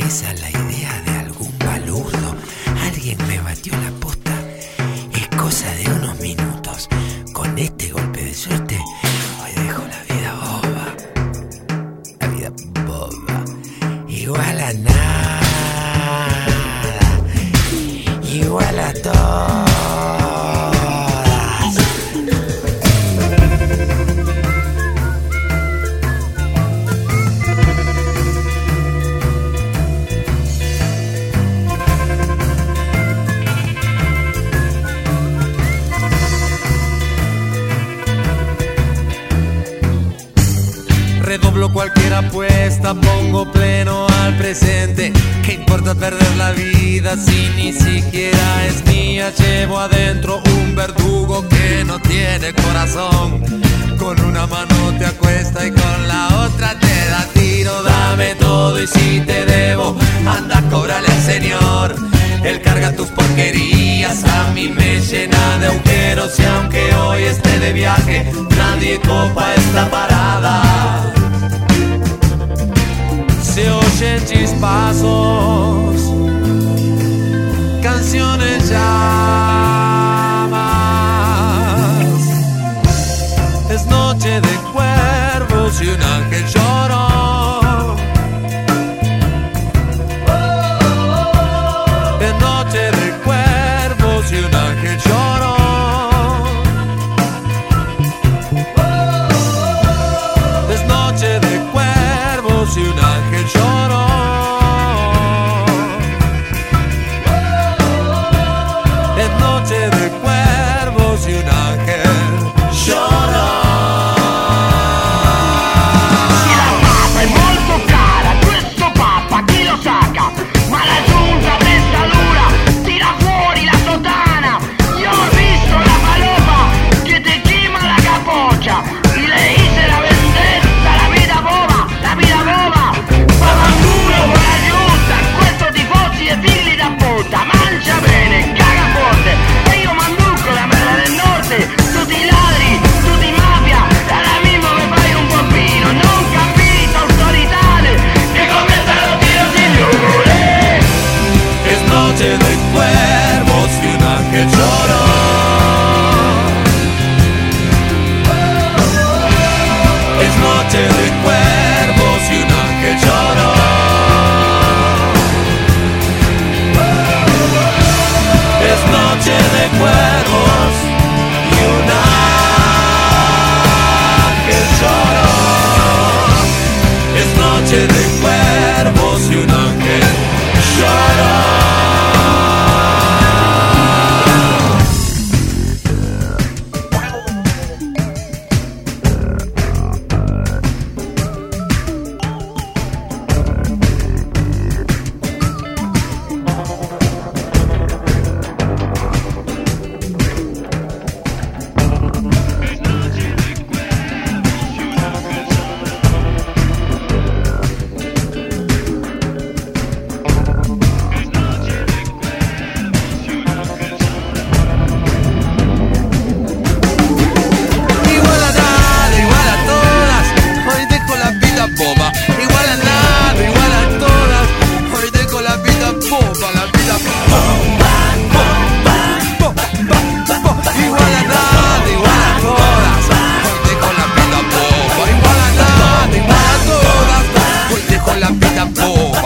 cabeza la idea de algún balurdo. Alguien me batió la posta. Es cosa de unos minutos. Con este golpe de suerte, hoy dejo la vida boba. La vida boba. Igual a nada. Igual a todas. Redoblo cualquier apuesta, pongo pleno al presente. ¿Qué importa perder la vida si ni siquiera es mía? Llevo adentro un verdugo que no tiene corazón. Con una mano te acuesta y con la otra te da tiro. Dame todo y si te debo, anda a cobrarle al señor. Él carga tus porquerías, a mí me llena de agujeros. Y aunque hoy esté de viaje, nadie copa esta parada. Se oyen chispazos, canciones llamas. Es noche de cuervos y un ángel lloró. Es noche de cuervos y un ángel lloró. Es noche de cuervos y un ángel lloró. Es noche de cuervos y un ángel lloró. Si la papa è molto cara, questo papa chi lo saca? Ma la giunta testa dura tira fuori la sotana. Yo he visto la palopa que te quema la capocha y le hice la vendetta, la vida boba, la vida boba. Papanduro con la giunta, questo tifosi e figli da puta. Mangia bene, caga forte, e io manduco la merda del norte. Tutti ladri, tutti mafia, e ahora mismo me fai un pompino. Non capito, autoritare, che comienza los tiros y violes. Es noche de cuervos y un ángel lloró. Es noche de cuervos y un ángel lloró. Es noche de cuervos y un ángel lloró. Es noche de cuervos y un ángel lloró. Igual a nada, igual a todas, hoy dejo la vida boba. Igual a nada, igual a todas, hoy dejo la vida boba, la vida boba. Igual a nada, igual a todas, hoy dejo la vida boba. Igual a nada, igual a todas, hoy dejo la vida boba.